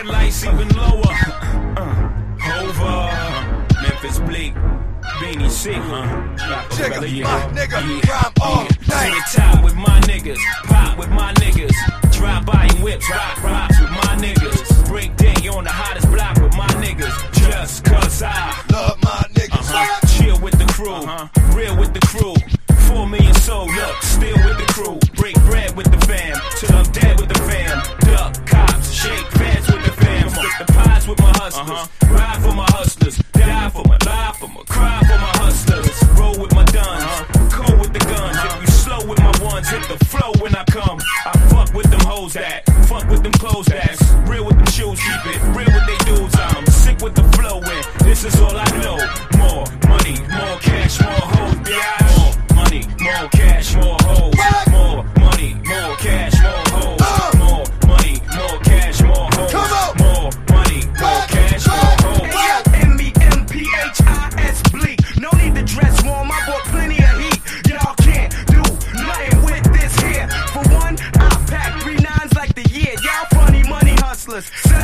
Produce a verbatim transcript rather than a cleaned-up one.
the lights even lower. Uh, over. Memphis Bleak. Beanie Sick, huh? Jigga, yeah. my nigga, yeah. rhyme all yeah. day. See the top with my niggas, pop with my niggas, drive by and whips, rock rocks with my niggas, break day on the hottest block with my niggas, just cause I love my niggas. Uh-huh. Chill with the crew, uh-huh. Real with the crew, four million soul, look, still with the crew, break bread with the fam, till I'm dead with the fam, duck cops, shake pads with the fam, split the pies with my hustlers, uh-huh. Ride for my hustlers, die for my, lie for my, cry for my hustlers, roll with my duns, uh-huh. Cold with the guns, uh-huh. If you slow with my ones, hit the flow when I come, I fuck with them hoes that, fuck with them clothes that's, real with them shoes, keep it, real with they dudes, I'm sick with the flow and this is all I know, more money, more cash, more hoes, bitch, more money, more cash, more hoes, more money, more cash, more hoes, uh. more money, more cash, more hoes, more money, more cash, more hoes. Hey, M E M P H I S Bleak. No need to dress warm, I bought plenty of heat. Y'all can't do nothing with this here. For one, I pack three nines like the year. Y'all funny money hustlers.